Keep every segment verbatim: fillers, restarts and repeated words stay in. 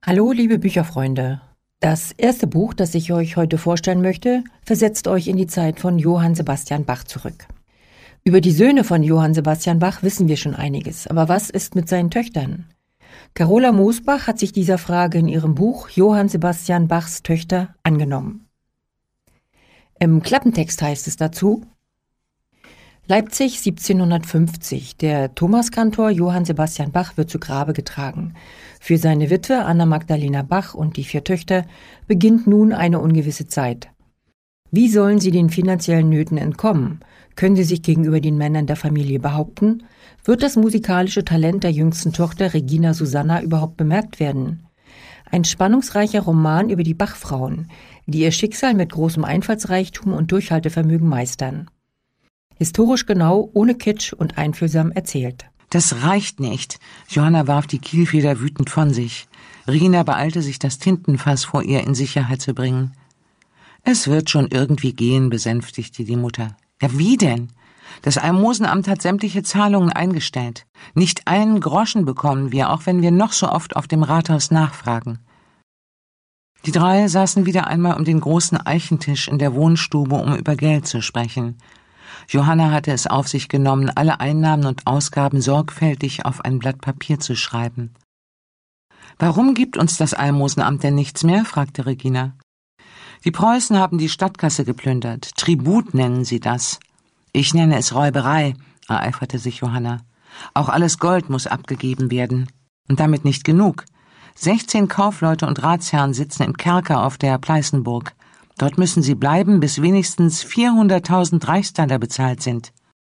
Hallo, liebe Bücherfreunde. Das erste Buch, das ich euch heute vorstellen möchte, versetzt euch in die Zeit von Johann Sebastian Bach zurück. Über die Söhne von Johann Sebastian Bach wissen wir schon einiges, aber was ist mit seinen Töchtern? Carola Mosbach hat sich dieser Frage in ihrem Buch Johann Sebastian Bachs Töchter angenommen. Im Klappentext heißt es dazu: Leipzig siebzehnhundertfünfzig. Der Thomaskantor Johann Sebastian Bach wird zu Grabe getragen. Für seine Witwe Anna Magdalena Bach und die vier Töchter beginnt nun eine ungewisse Zeit. Wie sollen sie den finanziellen Nöten entkommen? Können sie sich gegenüber den Männern der Familie behaupten? Wird das musikalische Talent der jüngsten Tochter Regina Susanna überhaupt bemerkt werden? Ein spannungsreicher Roman über die Bach-Frauen, die ihr Schicksal mit großem Einfallsreichtum und Durchhaltevermögen meistern. Historisch genau, ohne Kitsch und einfühlsam erzählt. Das reicht nicht. Johanna warf die Kielfeder wütend von sich. Regina beeilte sich, das Tintenfass vor ihr in Sicherheit zu bringen. Es wird schon irgendwie gehen, besänftigte die Mutter. Ja, wie denn? Das Almosenamt hat sämtliche Zahlungen eingestellt. Nicht einen Groschen bekommen wir, auch wenn wir noch so oft auf dem Rathaus nachfragen. Die drei saßen wieder einmal um den großen Eichentisch in der Wohnstube, um über Geld zu sprechen. Johanna hatte es auf sich genommen, alle Einnahmen und Ausgaben sorgfältig auf ein Blatt Papier zu schreiben. »Warum gibt uns das Almosenamt denn nichts mehr?« fragte Regina. »Die Preußen haben die Stadtkasse geplündert. Tribut nennen sie das.« »Ich nenne es Räuberei«, ereiferte sich Johanna. »Auch alles Gold muss abgegeben werden. Und damit nicht genug. Sechzehn Kaufleute und Ratsherren sitzen im Kerker auf der Pleißenburg. Dort müssen sie bleiben, bis wenigstens vierhunderttausend Reichstaler bezahlt sind.«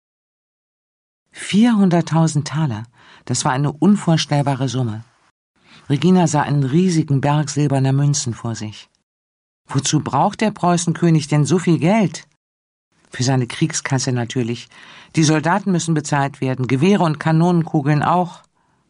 vierhunderttausend Taler, das war eine unvorstellbare Summe. Regina sah einen riesigen Berg silberner Münzen vor sich. Wozu braucht der Preußenkönig denn so viel Geld? Für seine Kriegskasse natürlich. Die Soldaten müssen bezahlt werden, Gewehre und Kanonenkugeln auch.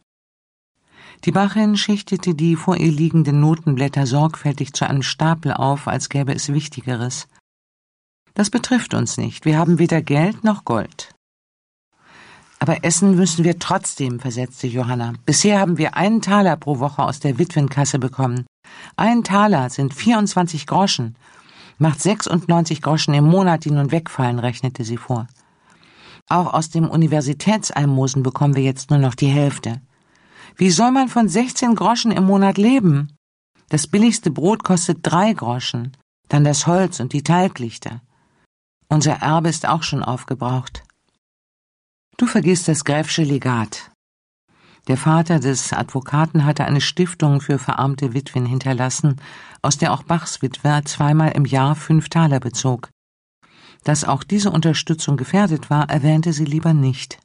Die Bachin schichtete die vor ihr liegenden Notenblätter sorgfältig zu einem Stapel auf, als gäbe es Wichtigeres. »Das betrifft uns nicht. Wir haben weder Geld noch Gold.« »Aber essen müssen wir trotzdem«, versetzte Johanna. »Bisher haben wir einen Taler pro Woche aus der Witwenkasse bekommen. Ein Taler sind vierundzwanzig Groschen. Macht sechsundneunzig Groschen im Monat, die nun wegfallen«, rechnete sie vor. »Auch aus dem Universitätsalmosen bekommen wir jetzt nur noch die Hälfte. Wie soll man von sechzehn Groschen im Monat leben? Das billigste Brot kostet drei Groschen, dann das Holz und die Talglichter. Unser Erbe ist auch schon aufgebraucht. Du vergisst das Graeffsche Legat. Der Vater des Advokaten hatte eine Stiftung für verarmte Witwen hinterlassen, aus der auch Bachs Witwer zweimal im Jahr fünf Taler bezog. Dass auch diese Unterstützung gefährdet war, erwähnte sie lieber nicht.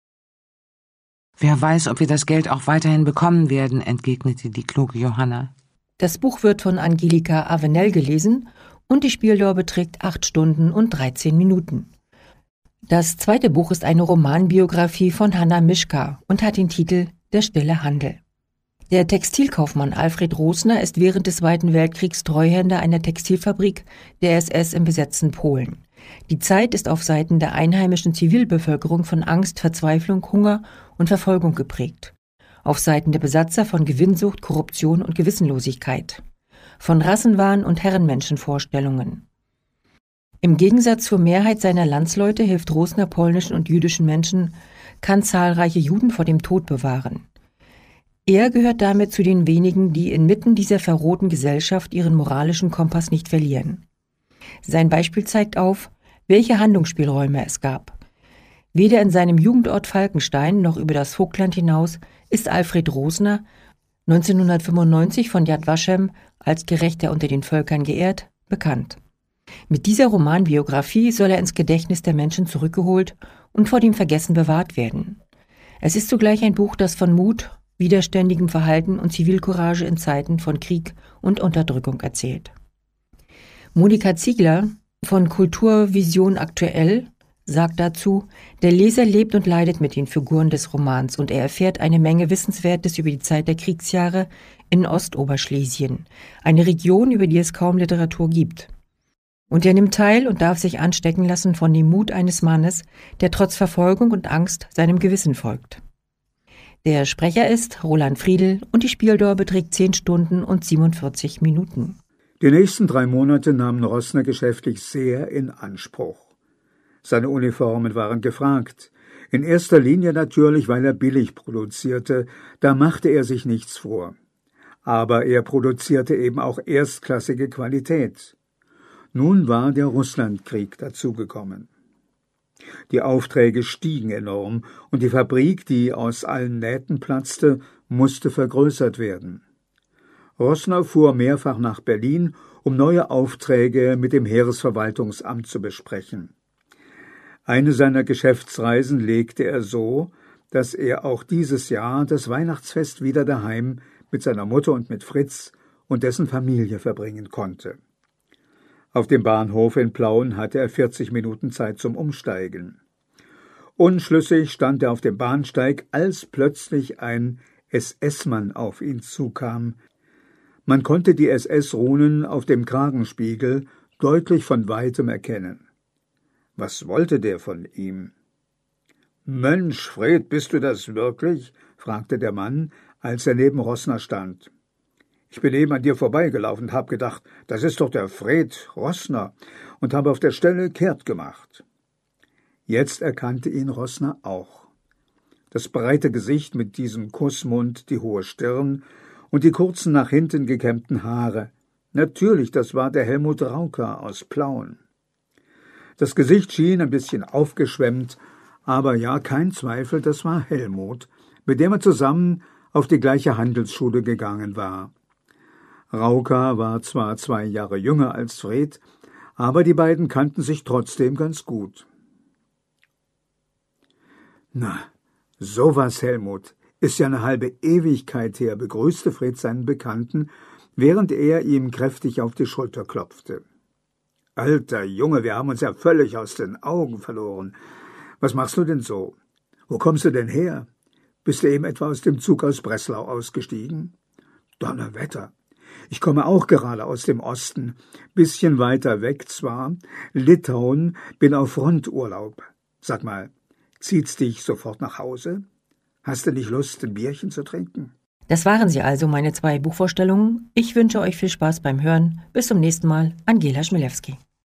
»Wer weiß, ob wir das Geld auch weiterhin bekommen werden«, entgegnete die kluge Johanna. Das Buch wird von Angelika Avenel gelesen und die Spieldauer beträgt acht Stunden und dreizehn Minuten. Das zweite Buch ist eine Romanbiografie von Hanna Mischka und hat den Titel »Der stille Handel«. Der Textilkaufmann Alfred Rosner ist während des Zweiten Weltkriegs Treuhänder einer Textilfabrik der S S im besetzten Polen. Die Zeit ist auf Seiten der einheimischen Zivilbevölkerung von Angst, Verzweiflung, Hunger und Verfolgung geprägt. Auf Seiten der Besatzer von Gewinnsucht, Korruption und Gewissenlosigkeit. Von Rassenwahn und Herrenmenschenvorstellungen. Im Gegensatz zur Mehrheit seiner Landsleute hilft Rosner polnischen und jüdischen Menschen, kann zahlreiche Juden vor dem Tod bewahren. Er gehört damit zu den wenigen, die inmitten dieser verrohten Gesellschaft ihren moralischen Kompass nicht verlieren. Sein Beispiel zeigt auf, welche Handlungsspielräume es gab. Weder in seinem Jugendort Falkenstein noch über das Vogtland hinaus ist Alfred Rosner, neunzehnhundertfünfundneunzig von Yad Vashem als Gerechter unter den Völkern geehrt, bekannt. Mit dieser Romanbiografie soll er ins Gedächtnis der Menschen zurückgeholt und vor dem Vergessen bewahrt werden. Es ist zugleich ein Buch, das von Mut, widerständigem Verhalten und Zivilcourage in Zeiten von Krieg und Unterdrückung erzählt. Monika Ziegler von Kulturvision aktuell sagt dazu, der Leser lebt und leidet mit den Figuren des Romans und er erfährt eine Menge Wissenswertes über die Zeit der Kriegsjahre in Ostoberschlesien, eine Region, über die es kaum Literatur gibt. Und er nimmt teil und darf sich anstecken lassen von dem Mut eines Mannes, der trotz Verfolgung und Angst seinem Gewissen folgt. Der Sprecher ist Roland Friedl und die Spieldauer beträgt zehn Stunden und siebenundvierzig Minuten. Die nächsten drei Monate nahmen Roßner geschäftlich sehr in Anspruch. Seine Uniformen waren gefragt. In erster Linie natürlich, weil er billig produzierte, da machte er sich nichts vor. Aber er produzierte eben auch erstklassige Qualität. Nun war der Russlandkrieg dazugekommen. Die Aufträge stiegen enorm und die Fabrik, die aus allen Nähten platzte, musste vergrößert werden. Roßner fuhr mehrfach nach Berlin, um neue Aufträge mit dem Heeresverwaltungsamt zu besprechen. Eine seiner Geschäftsreisen legte er so, dass er auch dieses Jahr das Weihnachtsfest wieder daheim mit seiner Mutter und mit Fritz und dessen Familie verbringen konnte. Auf dem Bahnhof in Plauen hatte er vierzig Minuten Zeit zum Umsteigen. Unschlüssig stand er auf dem Bahnsteig, als plötzlich ein S S-Mann auf ihn zukam. Man konnte die S S-Runen auf dem Kragenspiegel deutlich von weitem erkennen. Was wollte der von ihm? »Mensch, Fred, bist du das wirklich?« fragte der Mann, als er neben Roßner stand. »Ich bin eben an dir vorbeigelaufen und habe gedacht, das ist doch der Fred Roßner, und habe auf der Stelle kehrt gemacht.« Jetzt erkannte ihn Roßner auch. Das breite Gesicht mit diesem Kussmund, die hohe Stirn und die kurzen nach hinten gekämmten Haare. Natürlich, das war der Helmut Rauka aus Plauen. Das Gesicht schien ein bisschen aufgeschwemmt, aber ja, kein Zweifel, das war Helmut, mit dem er zusammen auf die gleiche Handelsschule gegangen war. Rauka war zwar zwei Jahre jünger als Fred, aber die beiden kannten sich trotzdem ganz gut. »Na, sowas, Helmut, ist ja eine halbe Ewigkeit her«, begrüßte Fred seinen Bekannten, während er ihm kräftig auf die Schulter klopfte. »Alter Junge, wir haben uns ja völlig aus den Augen verloren. Was machst du denn so? Wo kommst du denn her? Bist du eben etwa aus dem Zug aus Breslau ausgestiegen?« »Donnerwetter! Ich komme auch gerade aus dem Osten, bisschen weiter weg zwar, Litauen, bin auf Fronturlaub. Sag mal, zieht's dich sofort nach Hause? Hast du nicht Lust, ein Bierchen zu trinken?« Das waren sie also, meine zwei Buchvorstellungen. Ich wünsche euch viel Spaß beim Hören. Bis zum nächsten Mal, Angela Schmilewski.